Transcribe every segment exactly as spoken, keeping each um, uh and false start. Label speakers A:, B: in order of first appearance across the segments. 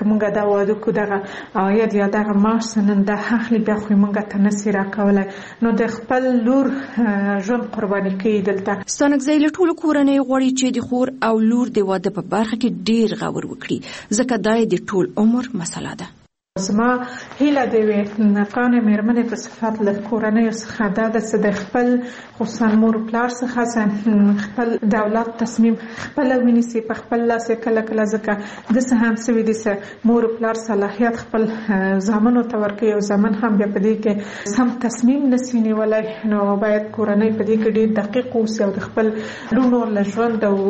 A: کومه دا واده کو دغه عاید یا دغه معاش نن د اخلي بیا خو موږ ته نسی راکولای نو د خپل لور ژوند قرباني کوي دلته.
B: ستانکزی له ټولو کورنۍ غواړي چې د خور او لور د واده په برخه کې ډیر غور وکړي ځکه دا د ټول عمر مسله ده.
A: زما هیله دی وي قانه مېرمنې په صفات له کورنۍ څخه دا د د خپل خصوصا مور پلار څخه خپل د اولاد تصمیم خپل ونیسي په خپل لاس کله کله ځکه د څه هم سوي دي چې مور پلار صلاحیت خپل زامنو ته ورکوي او زامن هم بیا په دې کې سم تصمیم نشي نیولای نو باید کورنۍ په دې کې ډېر دقیق اوسي او د خپل لونو له ژوند او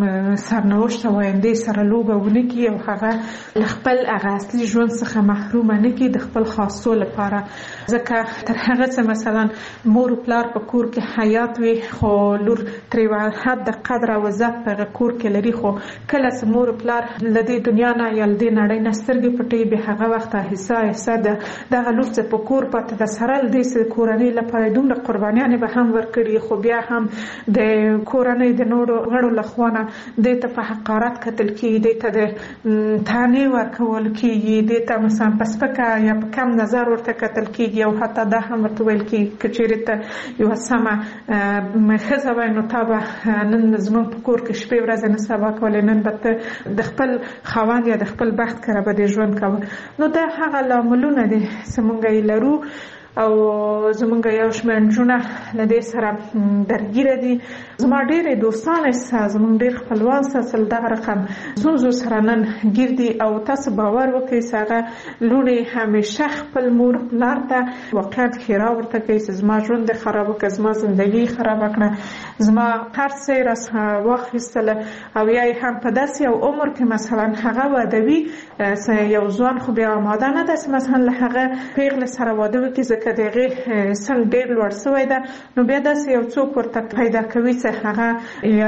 A: سرنوشت او آینده سره لوبه ونه کړي او هغه له خپل هغه اصلي ژوند څخه محروم نه کی د خپل خاصو لپاره ځکه تر هغه څه مثلا مور پلار په کور کې حیات وي خو لور تر حد د قدر او عزت په کور کې لري خو کله چې مور پلار لدی دنیا نه یا لدی نړۍ نه سترګې پټي به هغه وخت حصہ حصہ د دغه لور څخه په کور پاتې د سره د کورنۍ لپاره دومره قربانیان به هم ورکړي خو بیا هم د کورنۍ د نورو غړو لخوانه د ته په حقارت کتل کیږي د ته د تانه ورکول کیږي د ته مثلا پس پکا یا په کم نظر ورته کتل کیږي او حتی دا هم ورته ویل کیږي چې چیرې ته یو سمه ښځه وای نو تا به نن زموږ په کور کې شپې ورځې نه سبا کولې نن به ته د خپل خاوند یا د خپل بخت کره به د ژوند کوه نو دا هغه لاملونه دي چې موږ یې لرو او زمونږ یو شمېر نجونه له دې سره درګیره دي. زما ډېرې دوستانې سته زمونږ ډېر خپلوان سته دغه رقم ستونزو سره نن ګیر دي او تاسو باور وکړئ چې هغه لوڼې همیشه خپل مور پلار ته واقعا ښېرا ورته کوي چې زما ژوند دې خرابه کړه زما زندګي خرابه کړه زما هر څه یې راڅخه واخیستله او یا یې هم په داسې یو عمر کې مثلا هغه واده وي یو ځوان خو بیا آماده نه ده چې مثلا له هغه پیغلې سره واده وکړي که دغه څنګه ډېر لوړ شوی ده نو بیا داسې یو څوک ورته پیدا کوي چې هغه یا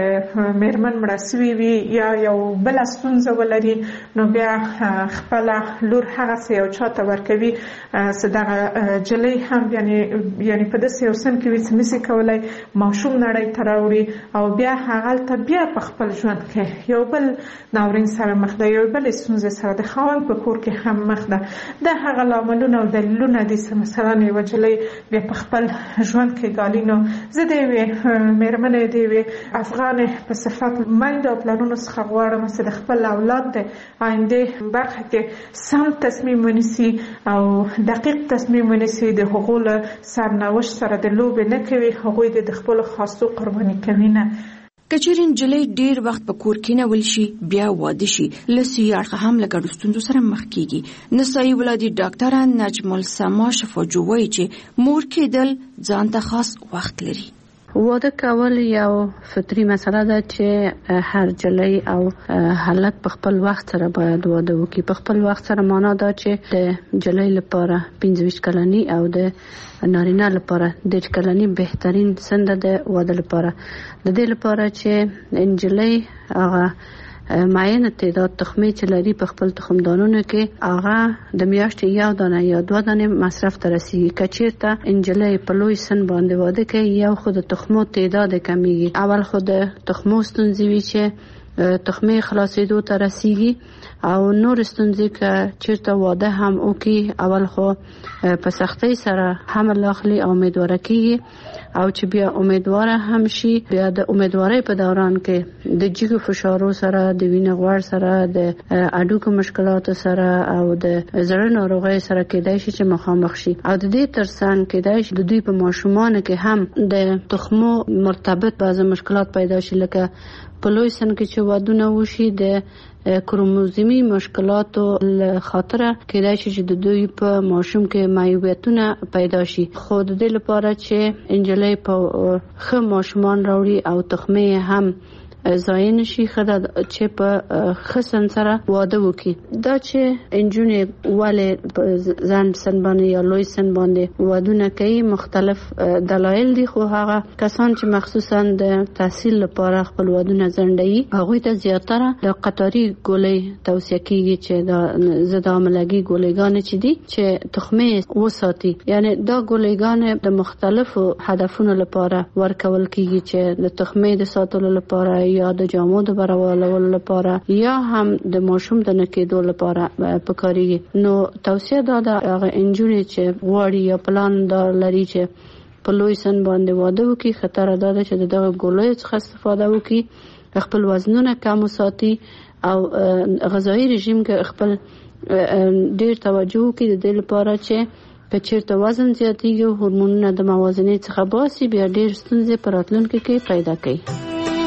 A: مېرمن مړه سوې وي یا یو بله ستونزه ولري نو بیا خپله لور هغسې یو چا ته ورکوي چې دغه جلۍ هم یعنې یعنې په داسې یو سن کې وي چې نشي کولی ماشوم نړۍ ته راوړي او بیا هغلته بیا په خپل ژوند کې یو بل ناورین سره مخ ده یو بلې ستونزې سره د خاوند په کور کې هم مخ ده. دا هغه لاملونه او دلیلونه دي چې مثلا یو جلۍ بیا په خپل ژوند کې ګالي نو زه د یوې مېرمنې د یوې افغانې په صفت میندو او پلرونو څخه غواړم چې د خپل اولاد د آینده برخه کې سم تصمیم ونیسي او دقیق تصمیم ونیسي د هغو له سرنوشت سره د لوبې نه کوي هغوی د خپلو خاصو قرباني کوي نه.
B: که چیرې نجلۍ ډېر وخت په کور کېنول شي بیا واده شي له صحي اړخه هم له ګډو ستونزو سره مخ کېږي. نسایي ولادي ډاکټره نجم السما شفاجو وایي چې مور کېدل ځان ته خاص وخت لري.
C: واده کول یو فطري مسله ده چې هر جلۍ او هلک په خپل وخت سره باید واده وکړي. په خپل وخت سره معنا دا چې د جلۍ لپاره پنځه ویشت کلنی او د نارینه لپاره دېرش کلنی بهترین سن ده د واده لپاره. د دې لپاره چې نجلۍ هغه معین تعداد تخمې چې لري په خپل تخمدانونو کې هغه د میاشتې یو دانه یا دوه دانې مصرف ته رسیږي. که چېرته نجلۍ په لوی سن باندې واده کوي یو خو د تخمو تعداد کمیږي. اول خو د تخمو ستونزې وي چې تخمې خلاصېدو ته رسیږي او نور ستونزې که چېرته واده هم وکړي اول خو په سختۍ سره حمل اخلي او امیدواره کېږي او چې بیا امیدواره هم شي بیا د امیدوارۍ په دوران کې د جګو فشارو سره د وینې غوړ سره د هډوکو مشکلاتو سره او د زړه ناروغۍ سره کېدای شي چې مخامخ شي او د دې ترڅنګ کېدای شي د دوی په ماشومانو کې هم د تخمو مرتبط بعض مشکلات پیدا شي لکه په لوی سن کې چې وادونه وشي د کروموزومي مشکلاتو خاطره کېدای شي چې د دوی په ماشوم کې معیوبیتونه پیدا شي. خو د دې لپاره چې نجلۍ په ښه ماشومان راوړي او تخمې هم ځای نشي خدا چې په ښه سن سره واده وکړي. دا چې نجونې ولې په ځان سن باندې یا لوی سن باندې وادونه کوي مختلف دلایل دي خو هغه کسان چې مخصوصا د تحصیل لپاره خپل وادونه ځنډوي هغوی ته زیاتره د قطاري ګولۍ توصیه کیږي چې د ضد حاملګي ګولېګانې چې دي چې تخمې وساتي. یعنی دا ګولېګانې د مختلفو هدفونو لپاره ورکول کیږي چې د تخمې د ساتلو لپاره یا د جامو د برابرولو لپاره یا هم د ماشوم د نکېدو لپاره پکاريږي. نو توصیه دا ده هغه انجونې چې غواړي یا پلان دا لري چې په لوی سن باندې واده وکړي، خطر دا ده چې دغه ګولۍ څخه استفاده وکړي، خپل وزنونه کم وساتي او غذایی رژیم کې خپل ډیر توجه وکړي د دې لپاره چې که چیرته وزن زیاتېږي او هورمونونه د موازنې څخه باسي بیا ډیر ستونزې په راتلونکي کې پیدا کوي.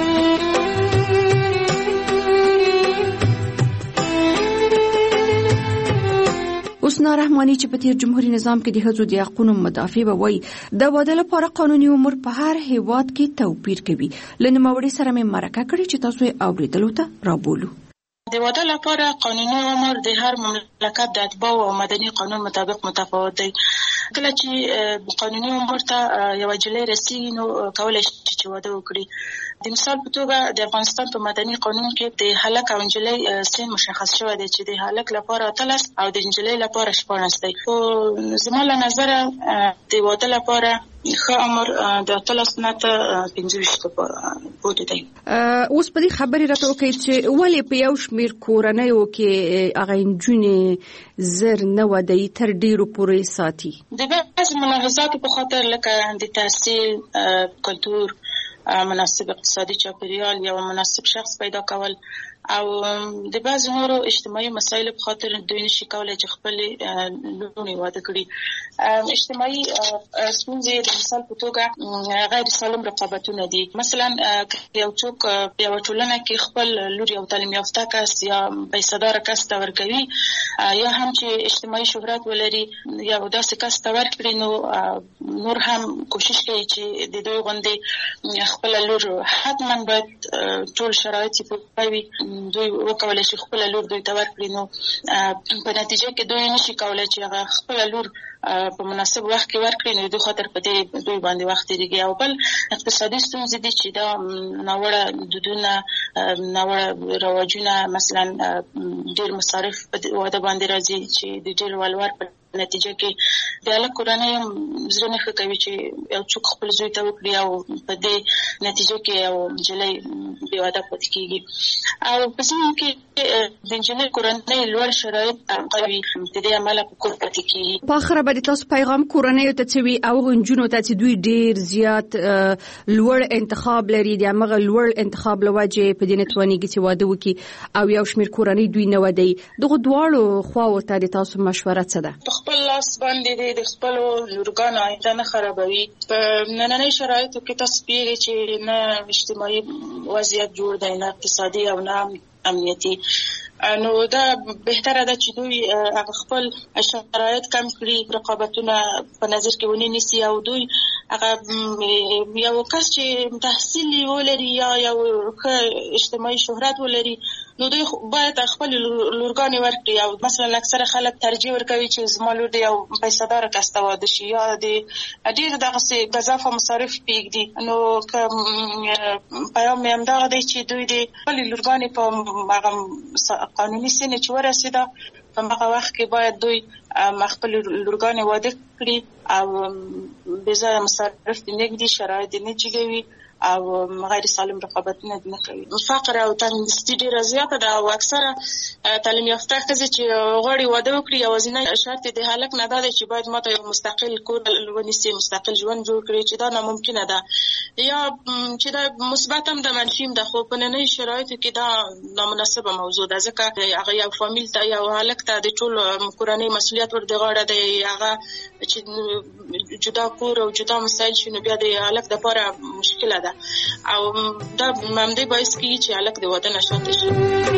B: حسنا رحماني چې په تیر جمهوریت نظام کې د ښځو د حقوقو مدافع به وایي د واده لپاره قانوني عمر په هر هیواد کې توپیر کوي. له نوموړي سره مې مرکه کړې چې تاسو یې اورېدلو ته رابولو.
D: د واده لپاره قانوني عمر د هر مملکت د اتباع او مدني قانون مطابق متفاوت دی. کله چې قانوني عمر ته یو جلې رسیږي نو کولای شي چې واده وکړي. د مثال په توګه د افغانستان په مدني قانون کې د هلک او نجلۍ سن مشخص شوی دی چې د هلک لپاره اتلس او د نجلۍ لپاره شپاړس دی. خو زما له نظره د واده لپاره ښه عمر د اتلس نه تر پنځه ویشت پورې دی.
B: اوس په دې خبرې راته وکړئ چې ولې په یو شمېر کورنیو کې هغه نجونې زر نه ودوي تر ډېرو پورې ساتي؟ د بعضې ملاحظاتو په خاطر لکه د تحصیل، کلتور، مناسب اقتصادي چاپیریال، یو مناسب شخص پیدا کول او د بعض نورو اجتماعي مسایلو په خاطر دوی نشي کولای چې خپل لورونې واده کړي. اجتماعي ستونزې د مثال په توګه غیر سالم رقابتونه دي. مثلا یو څوک په یوه ټولنه کې خپل لور یو تعلیم یافته کس یا پیسه‌دار کس ته ورکوي یا هم چې اجتماعي شهرت ولري یا داسې کس ته ورکړي نو نور هم کوشش کوي چې د دوی غوندې خپل لور حتما باید ټول شرایط پوره وي دوی وکولای شي خپل لور دوی ته ورکړي. نو په نتیجه کې دوی نشي کولای چې هغه خپل لور په مناسب وخت کې ورکړي، نو دوی خاطر په دې دوی باندې وخت تیریږي. او بل اقتصادي ستونزې دي چې دا ناوړه دودونه، ناوړه رواجونه، مثلا ډېر مصارف په واده باندې راځي چې د ډېر ولور په نتیجه کې د هلک کورنۍ هم زړه نه ښه کوي چې یو څوک خپل زوی ته وکړي او په دې نتیجه کې یو نجلۍ بې واده پاتې کېږي. او په ځینو کې د نجلۍ کورنۍ لوړ شرایط قوي د دې امله په کور پاتې کېږي. په آخره به د تاسو پیغام کورنیو ته څه وي او نجونو ته چې دوی ډېر زیات لوړ انتخاب لري، د همغه لوړ انتخاب له وجې په دې نه توانېږي چې واده وکړي او یو شمېر کورنۍ دوی نه ودوي، دغو دواړو خواوو ته د تاسو مشوره څه ده؟
D: خپل لاس باندې د خپلو لورګانو عایده نه خرابوي. په نننۍ شرایطو کې تاسو پیږئ چې نه اجتماعي وضعیت جوړ دی، نه اقتصادي او نه امنیتي. نو دا بهتره ده چې دوی هغه خپل شرایط کم کړي، رقابتونه په نظر کې ونې نیسي او دوی هغه یو کس چې تحصیل ولري یا یو ښه اجتماعي شهرت ولري نو دوی باید خپل لورګانې ورکړي. او مثلا اکثره خلک ترجیح ورکوي چې زما لور د یو پیسه‌دار کس ته واده شي یا د ډېر دغسې ګزافه مصارف پرېږدي. نو که پیام مې همدغه دی چې دوی د خپلې لورګانې په هغه قانوني سن چې ورسېده په هغه وخت کې باید دوی خپل لورګانې واده کړي او بې ځایه مصارف دې نه ږدي، شرایط دې نه جګوي او غیر سالم رقابتونه نه کوي. فقر او تندرستي ډېره زیاته ده او اکثره تعلیم یافته ښځې چې غواړي واده وکړي یوازینی شرط یې د هلک نه دا دی چې باید ماته یو مستقل کور ونیسي، مستقل ژوند جوړ کړي، چې دا ناممکنه ده. یا چې دا مثبت هم ده منفي هم ده، خو په نننۍ شرایطو کې دا نامناسبه موضوع ده ځکه هغه یو فامیل ته یو هلک ته د ټول کورنۍ مسؤلیت ور د غاړه دی، هغه چې جدا کور او جدا مسایل شي نو بیا د هلک دپاره مشکله ده او دا همدې باعث کېږي چې هلک د واده نه شاته شي.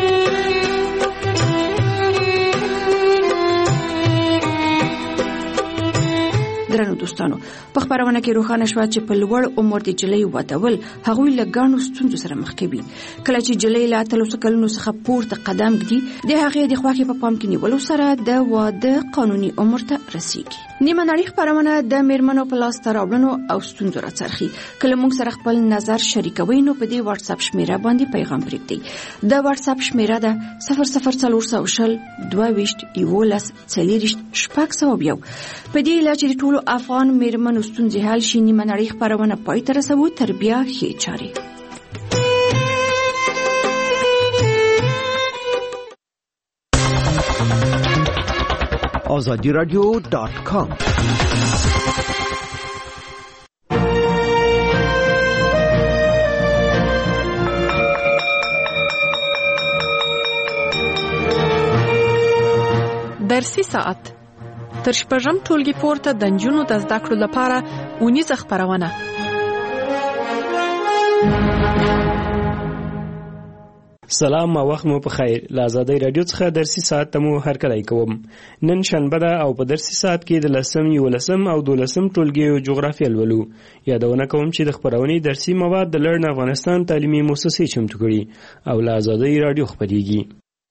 B: درنو دوستانو، په خبرونه کې روښانه شوه چې په لوړ عمر د جلۍ ودول هغوی له ګڼو ستونزو سره مخ کوي. کله چې جلۍ له اتلسو کلونو څخه پورته قدم ږدي د هغې د خوښې په پام کې نیولو سره د واده قانوني عمر ته رسیږي. نیمه نړۍ خبرونه د میرمنو په لاسته راوړنو او ستونزو راڅرخي. کله موږ سره خپل نظر شریکوئ نو په دې واتس اپ شمیره باندې پیغام پرېږدئ. د واتس اپ شمیره ده صفر صفر څلور سوه شل دوه ویشت یولس څلېرویشت شپږ سوه یو. په دې هیله چې د ټولو افغان میرمنو ستونزې حل شي، نیمه نړۍ خبرونه پای ته رسوو. تر بیا ښې چارې.
E: آزادی رادیو دات کام.
F: درسي ساعت تر شپږم ټولګي پورته د نجونو د زده کړو لپاره اونیزه خپرونه.
G: سلام او وخت مو په خیر. له آزادۍ رادیو څخه درسي ساعت ته مو هرکلی کوم. نن شنبه ده او په درسي ساعت کې د لسم یولسم او دولسم ټولګیو جغرافیه لولو. یادونه کوم چې د خپرونې درسي مواد د لرن افغانستان تعلیمي مؤسسې چمتو کړي او له آزادۍ رادیو خپریږي.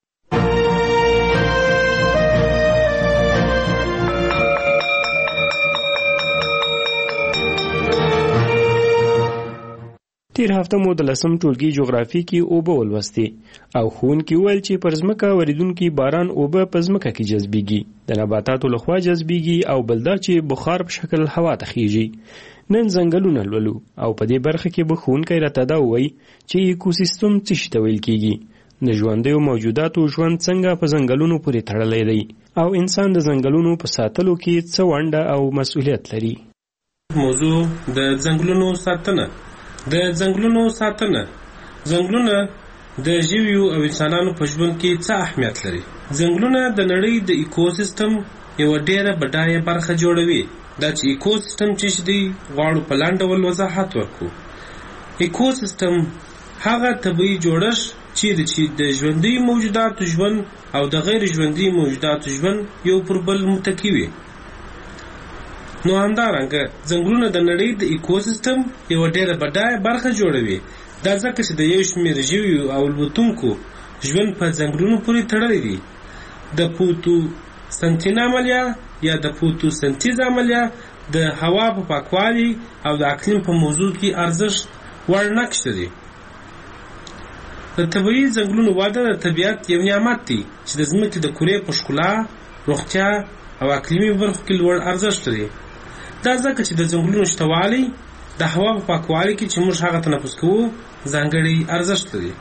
G: تیر هفته مو د لسم ټولګي جغرافي کې اوبه ولوستي او ښوونکي وویل چې پر ځمکه ورېدونکي باران اوبه په ځمکه کې جذبېږي، د نباتاتو لخوا جذبېږي او بل دا چې بخار په شکل هوا ته خیږي. نن ځنګلونه لولو او په دې برخه کې به ښوونکی راته دا ووایي چې ایکوسیستم څه شي ته ویل کېږي، د ژوندیو موجوداتو ژوند څنګه په ځنګلونو پورې تړلی دی او انسان د ځنګلونو په ساتلو کې څه ونډه او مسؤلیت لري.
H: موضوع د ځنګلونو ساتنه. د ځنګلونو ساتنه ځنګلونه د ژویو او انسانانو په ژوند کې څه اهمیت لري. ځنګلونه د نړۍ د ایکوسیستم یو ډېره بډایه برخه جوړوي. دا چې ایکوسیستم چې دی غواړو په لاندې ډول وضاحت ورکړو. ایکوسیستم هغه طبیعي جوړښت چیرې چې د ژوندي موجوداتو ژوند او د غیر ژوندي موجوداتو ژوند یو پر بل متکی وي. نو همدارنګه ځنګلونه د نړۍ د ایکوسیستم یو ډېره بډایه برخه جوړوي. دا ځکه چې د یو شمېر ژویو او الوتونکو ژوند په ځنګلونو پورې تړلی دی. د فوتوسنتیز عملیه یا د فوتوسنتیز عملیه د هوا په پاکوالي او د اقلیم په موضوع کې ارزښت وړ نقش لري. د طبیعي ځنګلونو وده د طبیعت یو نعمت دی چې د ځمکې د کرې په ښکلا، روغتیا او اقلیمي برخو کې لوړ ارزښت لري. دا ځکه چې د ځنګلونو شتوالی د هوا په پاکوالي کې چې موږ هغه تنفس کوو ځانګړی ارزښت لري.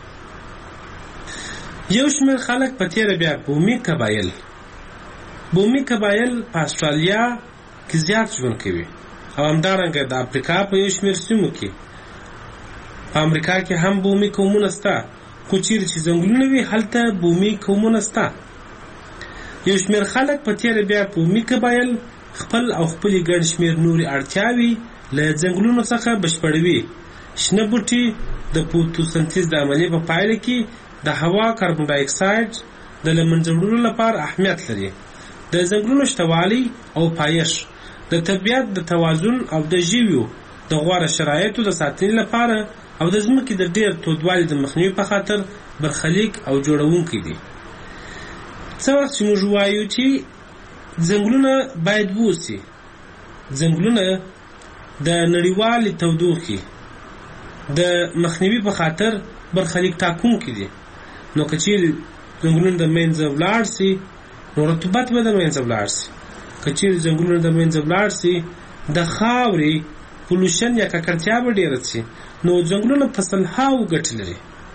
H: یو شمېر خلک په تېره بیا بومي قبایل بومي قبایل په استرالیا کې زیات ژوند کوي او همدارنګه د افریقا په یو شمېر سیمو کې. په امریکا کې هم بومي قومونه شته، خو چیرې چې ځنګلونه وي هلته بومي قومونه شته. یو شمېر خلک په تېره بیا بومي قبایل خپل او خپلې ګڼ شمېر نورې اړتیاوې له ځنګلونو څخه بشپړوي. شنه بوټي د فوتوسنتیز د عملیې په پایله کې د هوا کاربن ډای اکساید د له منځه وړلو لپاره اهمیت لري. د ځنګلونو شتوالی او پایښت د طبیعت د توازن او د ژویو د غوره شرایطو د ساتنې لپاره او د ځمکې د ډېر تودوالي د مخنیوي په خاطر برخلیک او جوړونکی دي. څه وخت چې موږ وایو چې ځنګلونه باید ووسي، ځنګلونه د نړیوالې تودوخې د مخنیوي په خاطر برخلیک ټاکونکي دي. نو که چیرې ځنګلونه د منځه ولاړ سي نو رطوبت به د منځه ولاړ سي. که چیرې ځنګلونه د منځه ولاړ سي د خاورې پولوشن یا ککړتیا به ډېره سي. نو ځنګلونه په سلهاوو ګټې لري.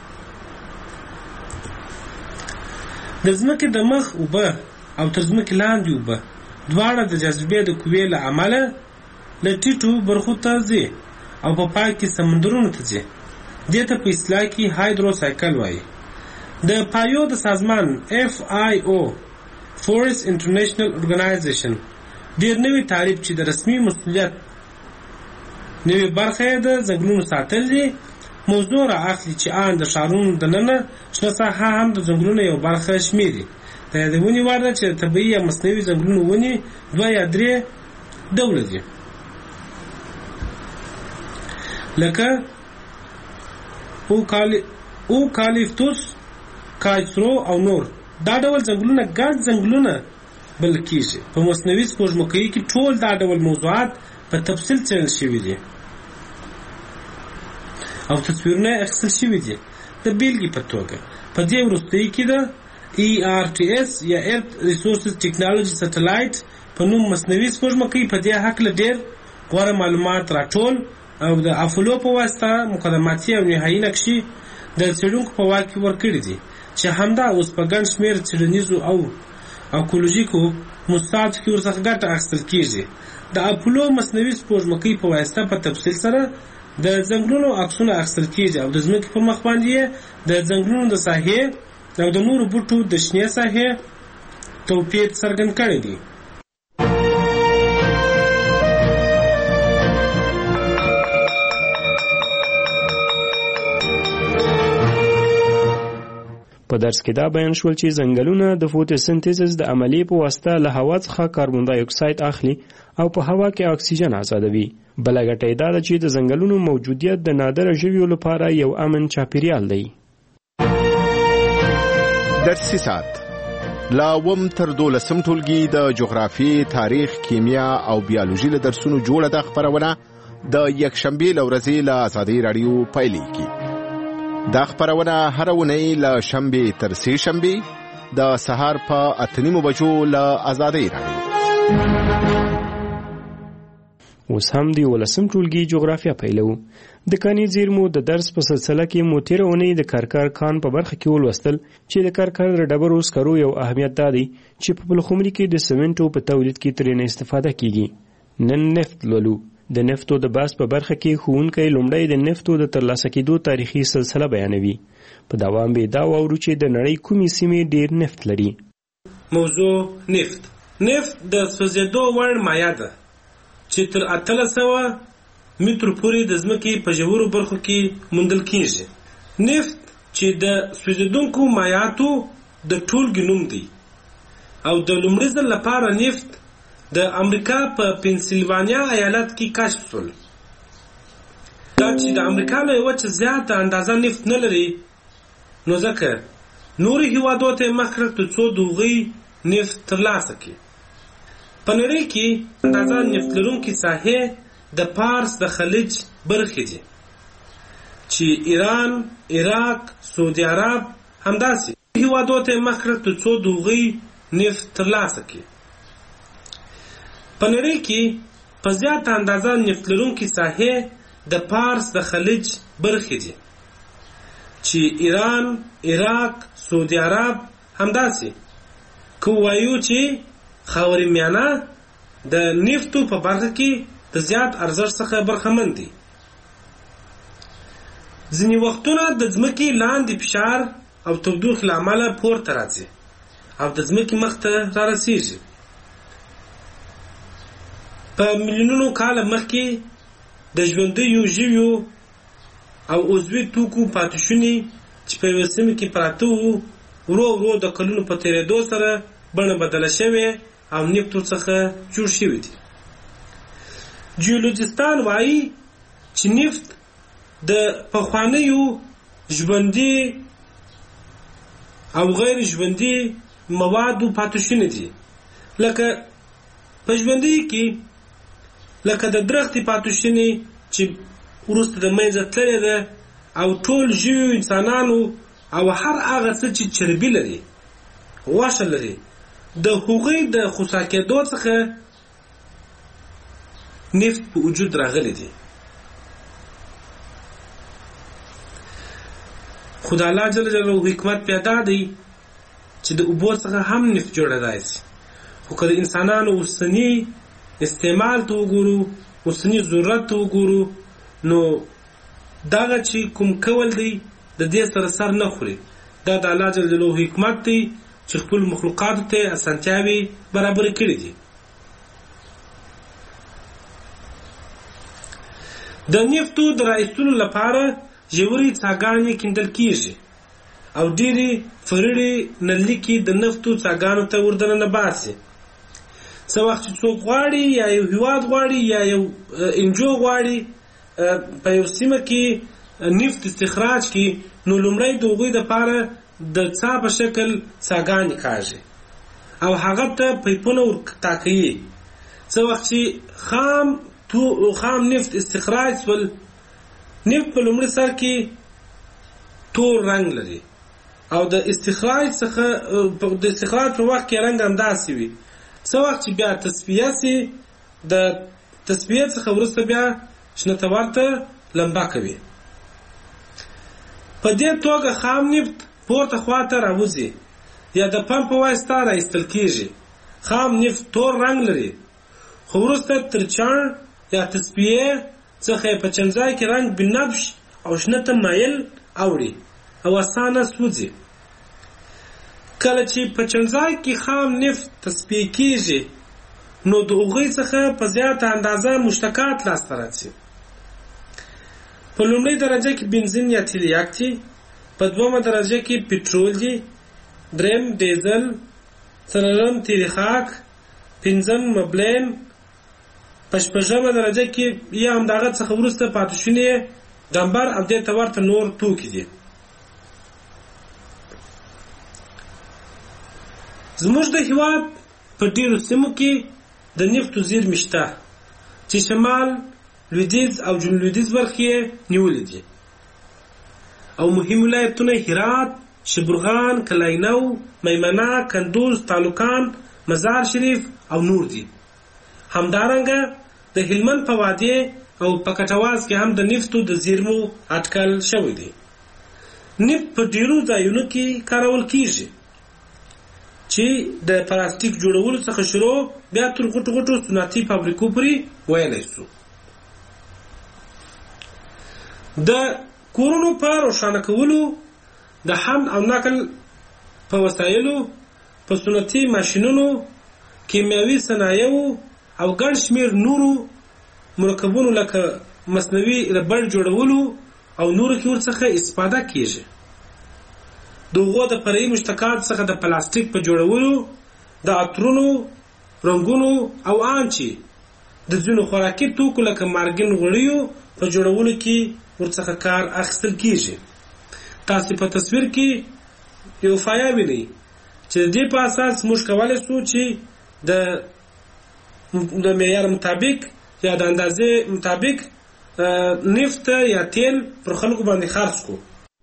H: د ځمکې د مخ اوبه او تر ځمکې لاندې اوبه دواړه د جاذبې د قوې له امله له ټیټو برخو ته ځي او په پای کې سمندرونو ته ځي. دې ته په اصطلاح کې هایدروسایکل وایي. د پایو د سازمان اف آی او فورست انټرنیشنل اورګنایزیشن ډېر نوی تعریف چې د رسمي مسؤلیت نوی برخه یې د ځنګلونو ساتل دي موضوع را اخلي چې آن د ښارونو دننه شنه ساحه هم د ځنګلونو یو برخه شمېري. د یادونې وړ ده چې طبیعي یا مصنوعي ځنګلونو ونې دوه یا درې ډوله دي، لکه اوکالیپتوس، کایسرو او نور. دا ډول ځنګلونه ګډ ځنګلونه بلل کېږي. په مصنوعي سپوږمکۍ کې ټول دا ډول موضوعات په تفصیل څېړل شوي دي او تصویرونه اخیستل شوي دي. د بیلګې په توګه په دې وروستۍ کې د ای آر ټي اس یا ارت ریسورسز ټیکنالوژي سټلایټ په نوم مصنوعي سپوږمکۍ په دې هکله ډېر غوره معلومات راټول او د افولو په واسطه مقدماتي او نهایي نقشې د څېړونکو په واک کې ورکړي دي چې همدا اوس په ګڼ شمېر څېړنیزو او اکولوژیکو موسساتو کې ورڅخه ګټه اخیستل کیږي. د اپولو مصنوعي سپوږمکۍ په واسطه په تفصیل سره د ځنګلونو عکسونه اخیستل کیږي او د ځمکې په مخ باندې د ځنګلونو د ساحې او د نورو بوټو د شنې ساحې توپیر څرګند کړی دی.
G: په درس کې دا بیان شول چې ځنګلونه د فوټوسنتیز د عملیې په واسطه له هوا څخه کاربن دای اکساید اخلي او په هوا کې اکسیجن آزادوي. بله ګټه یې دا ده چې د ځنګلونو موجودیت د نادره ژویو لپاره یو امن چاپیریال دی.
I: درسي ساعت لا اووم تر دولسم ټولګي د جغرافي، تاریخ، کیمیا او بیولوژي له درسونو جوړه ده خپرونه د یکشنبې له ورځې له ازادۍ راډیو پیلېږي. دا خپرونه هره اونۍ له شنبې تر سې شنبې د سهار په اته نیمو بجو له ازادۍ راډیو.
G: اوس هم د یولسم ټولګي جغرافیه پیلو. د کاني زیرمو د درس په سلسله کې مو تېره اونۍ د کارکار کان په برخه کې ولوستل چې د کارکار د ډبرو سکرو یو اهمیت دا دی چې په پلخمري کې د سمنټو په تولید کې ترې نه استفاده کیږي. نن نفت لولو. د نفتو د بحث په برخه کې ښوونکی لومړی د نفتو د ترلاسه کېدو تاریخي سلسله بیانوي. په دوام به دا واورو چې د نړۍ کومې سیمې ډېر نفت لري.
H: موضوع نفت. نفت د سوځېدو وړ مایع ده چې تر اتلس سوه مترو پورې د ځمکې په ژورو برخو کې موندل کیږي. نفت چې د سوځېدونکو مایعاتو د ټولګې نوم دی او د لومړي ځل لپاره نفت د امریکا په پنسلوانیا ایالت کې کشف شول. دا چې د امریکا له وچې زیاته اندازه نفت نه لري نو ځکه نورو هیوادو ته مخ کړه تر څو د هغوی نفت ترلاسه کړي. په نړۍ کې اندازه نفت لرونکي ساحې د پارس د خلیج برخې دي چې ایران، عراق، سعودي عرب همداسې هیوادو ته مخ کړه تر څو د هغوی نفت ترلاسه کړي. په نړۍ کې په زیاته اندازه نفت لرونکي ساحې د پارس د خلیج برخې دي چې ایران، عراق، سعودي عرب همداسې که وایو چې خاورې میانه د نفتو په برخه کې د زیات ارزښت څخه برخمن دي. ځینې وختونه د ځمکې لاندې فشار او تودوخې له امله پورته راځي او د ځمکې مخ ته را رسیږي. په میلیونونو کاله مخکې د ژوندیو ژویو او عضوي توکو پاتې شونې چې په یوه سیمه کې پراته وو ورو ورو د کلونو په تېرېدو سره بڼه بدله شوې او نفتو څخه جوړ شوي دي. جیولوجستان وایي چې نفت د پخوانیو ژوندي او غیر ژوندي موادو پاتې شونې دي لکه په ژوندي کې لکه د درختې پاتې شونې چې وروسته د منځه تللې ده او ټول ژویو انسانانو او هر هغه څه چې چربي لري، غوښه لري، د هغوی د خوسا کېدو څخه نفت په وجود راغلی دی. خو د الله جل جلاله حکمت پیدا دی چې د اوبو څخه هم نفت جوړېدای شي. خو که د انسانانو اوسني استعمال ته وګورو، اوسني ضرورت ته وګورو، نو دغه چې کوم کول دی د دې سره سر نه خوري. دا د الله جل جلاله حکمت دی چې خپل مخلوقاتو ته اسانتیاوې برابر کړي دي. د نفتو د رایستلو لپاره ژورې څاګانې کیندل کیږي او ډېرې فرړې نلکې د نفتو څاګانو ته وردننه باسي. څه وخت چې څوک غواړي یا یو هیواد غواړي یا یو انجو غواړي په یو سیمه کې نفت استخراج کړي، نو لومړی د هغوی دپاره د څا په شکل څاګانې کاږي او هغه ته پیپونه ورټاکوي. څه وخت چې خام تو خام نفت استخراج شول، نفت په لومړي سر کې تور رنګ لري او د استخراج څخه د استخراج په وخت کې رنګ همداسې وي. څه وخت چې بیا تصفیه سي، د تصفیه څخه وروسته بیا شنه تور ته لمبه کوي. په دې توګه خام نفت پورته خواته راوځي یا د پمپ په واسطه راایستل کیږي. خام نفت تور رنګ لري، خو وروسته تر چاڼ یا تصفیې څخه په چمځای کې رنګ بنفش او شنه ته مایل اوړي او اسانه سوځي. کله چې په چمځای کې خام نفت تصفیې کیږي نو د هغوی څخه په زیاته اندازه مشتقات لاسته راځي. په لومړۍ درجه کې بنزین یا تیل یاک دي، په دومه درجه کې پټرول دي، دریم ډیزل، څلورم تیل خاک، پنځم مبلین، په شپږمه درجه کې یا همدغه څخه وروسته پاتې شونې ډمبر او دې ته ورته نور توکي دي. زموږ د هېواد په ډېرو سیمو کې د نفتو زیرمې شته چې شمال، لویدیځ او جنوب لویدیځ برخې یې نیولې دي او مهم ولایتونه هرات، شبرغان، کلاینو، میمنه، کندوز، تالوکان، مزار شریف او نور دي. همدارنګه د هلمند په وادي او په کټواز کې هم د نفتو د زیرمو اټکل شوی دی. نفت په ډیرو ځایونو کې کارول کیږي چې د پلاستیک جوړولو څخه شروع بیا تر غټو غټو صنعتي فابریکو پورې ویلی شو. د کورونو په روښانه کولو، د حمل او نقل په وسایلو، په صنعتي ماشینونو، کیمیاوي صنایعو او ګڼ شمېر نورو مرکبونو لکه مصنوعي ربړ جوړولو او نورو کې ورڅخه استفاده کیږي. د هغو د فرعي مشتقات څخه د پلاستیک په جوړولو، د عطرونو، رنګونو او ان چې د ځینو خوراکي توکو لکه مارګین غوړیو په جوړولو کې ورڅخه کار اخیستل کیږي. تاسو په تصویر کې یو فایه وینئ چې د دې په اساس موږ کولی شو چې د د معیار مطابق یا د اندازې مطابق نفت یا تیل پر خلکو باندې خرڅ کړو.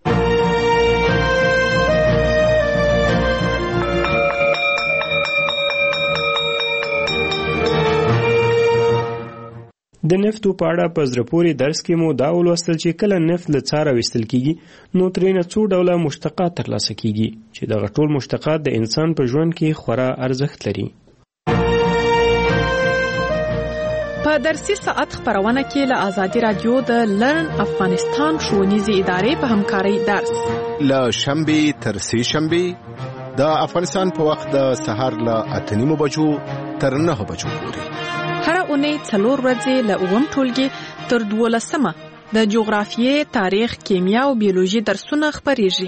G: د نفتو په اړه په زړه پورې درس کې مو دا ولوستل چې کله نفت له څاره ویستل کیږي نو ترېنه څو ډوله مشتقات ترلاسه کیږي چې دغه ټول مشتقات د انسان په ژوند کې خورا ارزښت لري.
F: په درسي ساعت خبرونه کې له آزادي رادیو د لرن افغانستان ښوونیزې ادارې په همکارۍ درس
I: له شنبې تر سې شنبې د افغانستان په وخت د سهار له اته نیمو بجو تر نهه بجو پورې.
F: هره اونۍ څلور ورځې له اووم ټولګي تر دولسمه د جغرافیې، تاریخ، کیمیا او بیولوژي درسونه خپریږي.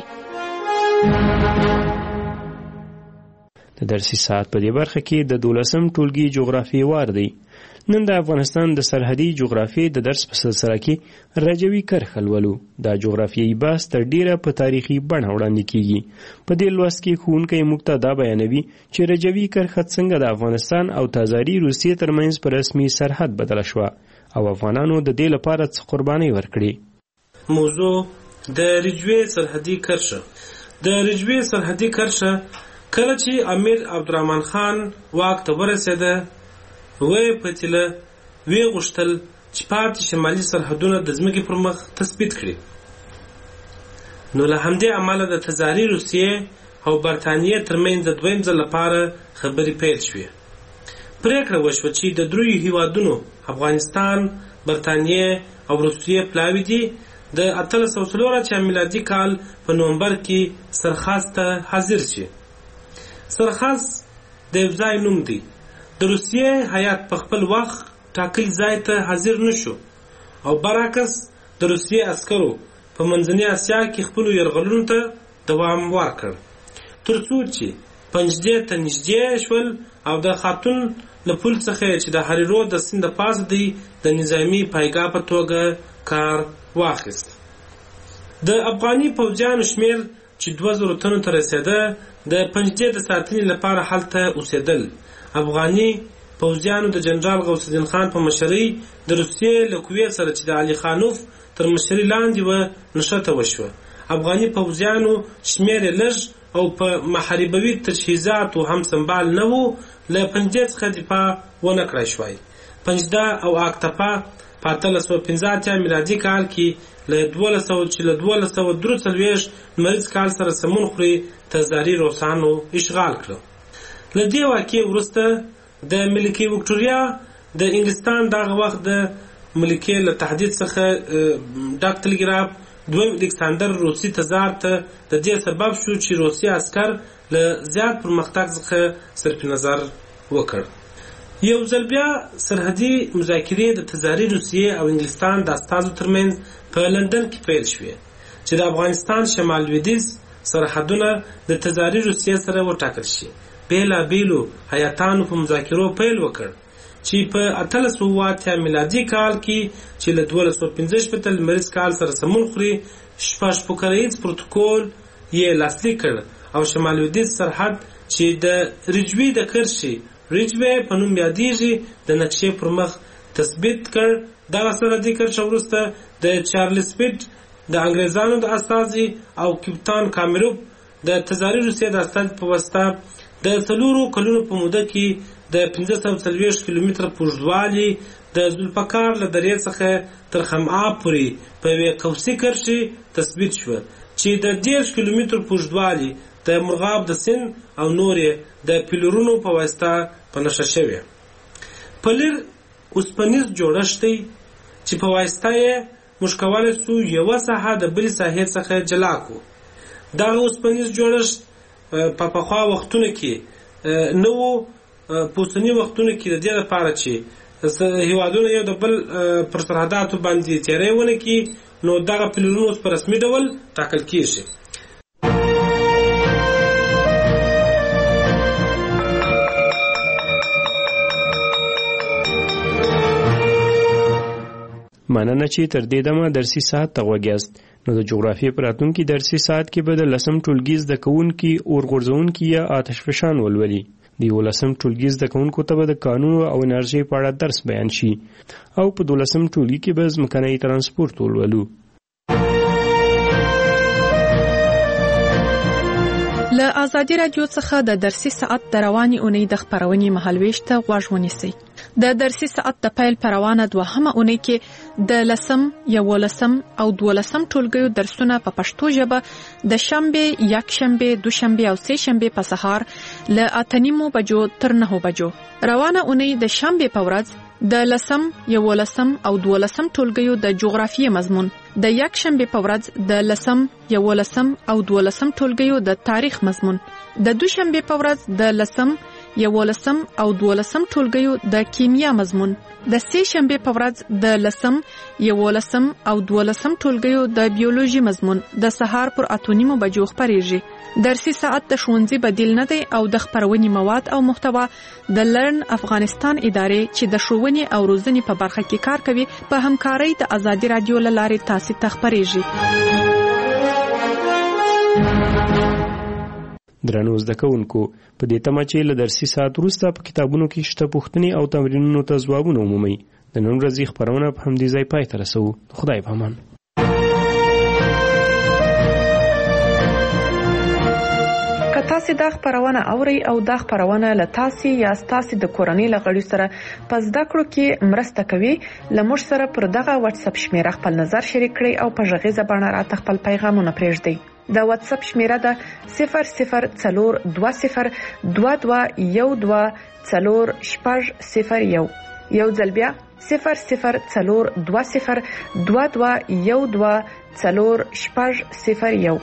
G: د درسي ساعت په دې برخه کې د دولسم ټولګي جغرافیې وار دی. نن د افغانستان د سرحدي جغرافیې د درس په سلسله کې رجوي کرښه لولو. دا جغرافیایي بحث تر ډیره په تاریخي بڼه وړاندې کیږي. په دې لوست کې ښوونکی موږ ته دا بیانوي چې رجوي کرښه څنګه د افغانستان او تازاري روسیې ترمنځ په رسمي سرحد بدله شوه او افغانانو د دې لپاره څه قربانۍ ورکړي.
H: موضوع د رجوي سرحدي کرښه. د رجوي سرحدي کرښه کله چې امیر عبدالرحمن خان واک ته ورسېده وی پتیله وی غوښتل چې پاتې شمالي سرحدونه د ځمکې پر مخ تثبیت کړي. نو له همدې امله د تزاري روسیې او برټانیې ترمنځ د دویم ځل لپاره خبرې پیل شوې. پریکړه وشوه چې د دریو هیوادونو افغانستان، برټانیې او روسیې پلاوي دي د اتلس سوه څلور اتیا میلادي کال په نومبر کې سرخاست ته حاضر شي. سرخاست د یو ځای نوم دی. د روسیې هیات په خپل وخت ټاکلي ځای ته حاضر نشو او برعکس د روسیې عسکرو په منځنۍ اسیا کې خپلو یرغلونو ته دوام ورکړ تر څو چې پنجدې ته نږدې شول او د خاتون له پل څخه چې د هریرو د سیند د پاسه دی د نظامي پایګاه په توګه کار واخیست. د افغاني پوځیانو شمېر چې دوه زره تنو ته رسېده د پنجدې د ساتنې لپاره هلته اوسېدل. افغاني پوځیانو د جنرال غوث الدین خان په مشرۍ د روسیې له قوې سره چې د علي خانوف تر مشرۍ لاندې وه نښته وشوه. افغاني پوځیانو شمېر یې لږ او په محاربوي تجهیزاتو هم سنبال نه وو له پنجې څخه دفاع ونه کړای شوای. پنجده او اکتفا په اتلس سوه پنځه اتیا میلادي کال کې له دولس سوه چې له دولس سوه درې څلوېښت لمریز کال سره سمون خوري تزاري روسانو اشغال کړ. له دې واقعې وروسته د ملکې وکټوریا د انګلستان دغه وخت د ملکې له تهدید څخه ډک ټلګراف دویم الکساندر روسي تزار ته د دې سبب شو چې روسي عسکر له زیات پرمختګ څخه صرف نظر وکړ. یو ځل بیا سرحدي مذاکرې د تزاري روسیې او انګلستان د استازو ترمنځ په لندن کې پیل شوې چې د افغانستان شمال لویدیځ سرحدونه د تزاري روسیې سره وټاکل شي. بېلابېلو هیاتانو په مذاکرو پیل وکړ چې په اتلس سوه اتیا میلادي کال کې چې له دولس سوه پنځه شپېته لمریز کال سره سمون خوري شپږ پوکریز پروتوکول یې لاسلیک کړ او شمال لویدیځ سرحد چې د رجوي د کرښې ریجوی په نوم یادیږي د نقشې پر مخ تثبیت کړ. دغه سرحدي کرښه وروسته د چارلز پیټ د انګریزانو د استازي او کپتان کامیروف د تزاري روسیې د استازي په واسطه د څلورو کلونو په موده کې د پنځه سوه څلوېښت کیلومتره په اوږدوالي د ذوالفقار له درې څخه تر خمعاب پورې په یوې قوسي کرښې تثبیت شوه چې د دېرش کیلومترو په اوږدوالي د مرغاب د سیند او نورې د پیلرونو په واسطه په نښه شوې. پلر اوسپنیز جوړښت دی چې په واسطه یې موږ کولی سو یوه ساحه د بلې ساحې څخه جلا کړو. دغه اوسپنیز جوړښت په پخوا وختونو کې نه و. په اوسني وختونو کې د دې لپاره چې هېوادونه یو د بل پر سرحداتو باندې تېری ونه کړي نو دغه پیلرونه اوس په رسمي ډول ټاکل کېږي.
G: مننه چې تر دې دمه درسي ساعت ته غوږ یاست. نو د جغرافیې په راتلونکي درسي ساعت کې به د لسم ټولګي زده کوونکي اور غورځوونکي یا آتش فشان ولولي. د یولسم ټولګي زده کوونکو ته به د کانونو او انرژۍ په اړه درس بیان شي او په دولسم ټولګي کې به ځمکنی ترانسپورت ولولو.
F: له ازادي راډیو څخه د درسي ساعت د روانې اونۍ د خپرونې مهالویش ته غوږ ونیسئ. د درسي ساعت د پیل پر روانه دوهمه اونۍ کې د لسم، یولسم او دولسم ټولګیو درسونه په پښتو ژبه د شنبه، یکشنبه، دوشنبه او سه شنبه په سهار له اته نیمو بجو تر نهو بجو. روانه اونۍ د شنبه په ورځ د لسم، یولسم او دولسم ټولګیو د جغرافیې مضمون، د یکشنبه په ورځ د لسم، یولسم او دولسم ټولګیو د تاریخ مضمون، د دوشنبه په ورځ د لسم، یولسم او دولسم ټولګیو د کیمیا مضمون، د سه شنبه په ورځ د لسم، یولسم او دولسم ټولګیو د بیولوژي مضمون د سهار پر اته نیمو بجو خپریږي. درسي ساعت د ښوونځي بدیل نه دی او د خپرونې مواد او محتوا د لرن افغانستان ادارې چې د ښوونې او روزنې په برخه کې کار کوي په همکارۍ د ازادي راډیو له لارې تاسو ته خپریږي.
G: درنو زده کوونکو، په دې تمه چې له درسي ساعت وروسته په کتابونو کې شته پوښتنې او تمرینونو ته ځوابونه ومومئ. د نن ورځې خپرونه په همدې ځای پای ته رسوو. خدای په امان.
F: که تاسو دا خپرونه اورئ او دا خپرونه له تاسو یا تاسو د کورنۍ له غړي سره په زده کړو کې مرسته کوي، له موږ سره پر دغه واتس اپ شمیره خپل نظر شریک کړئ او په غږیزه بڼه راته خپل پیغامونه پرېږدئ. د واتس اپ شمیره ده صفر صفر څلور دوه صفر دوه دوه یو دوه څلور شپږ صفر یو. یو ځل بیا صفر صفر څلور دوه صفر دوه دوه یو دوه څلور شپږ صفر یو.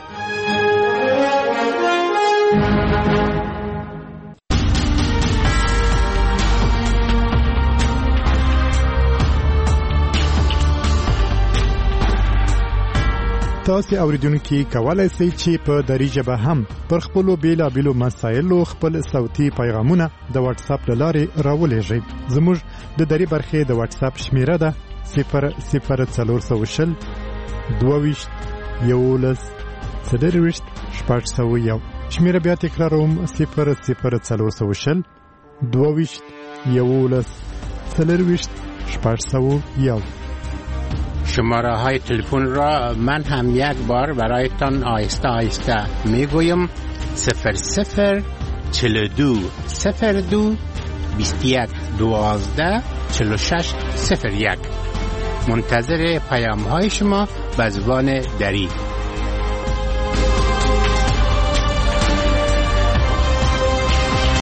J: تاسو اوریدونکو کولای شئ چې په دری ژبه هم پر خپل بیلابېلو مسایلو خپل صوتي پیغامونه د واتس اپ لارې راولېږئ. زموږ د دری برخې د واتس اپ شمیره ده صفر صفر څلور سوه شل دوه ویشت یولس څلور ویشت شپږ سوه یو. شمیره بیا تکراروم صفر صفر څلور سوه شل دوه ویشت یولس څلور ویشت شپږ سوه یو.
K: شماره های تلفن را من هم یک بار برایتان آهسته آهسته می گویم صفر صفر چهل و دو صفر دو بیست و یک دوازده چهل و شش صفر یک. منتظر پیام های شما به زبان دری.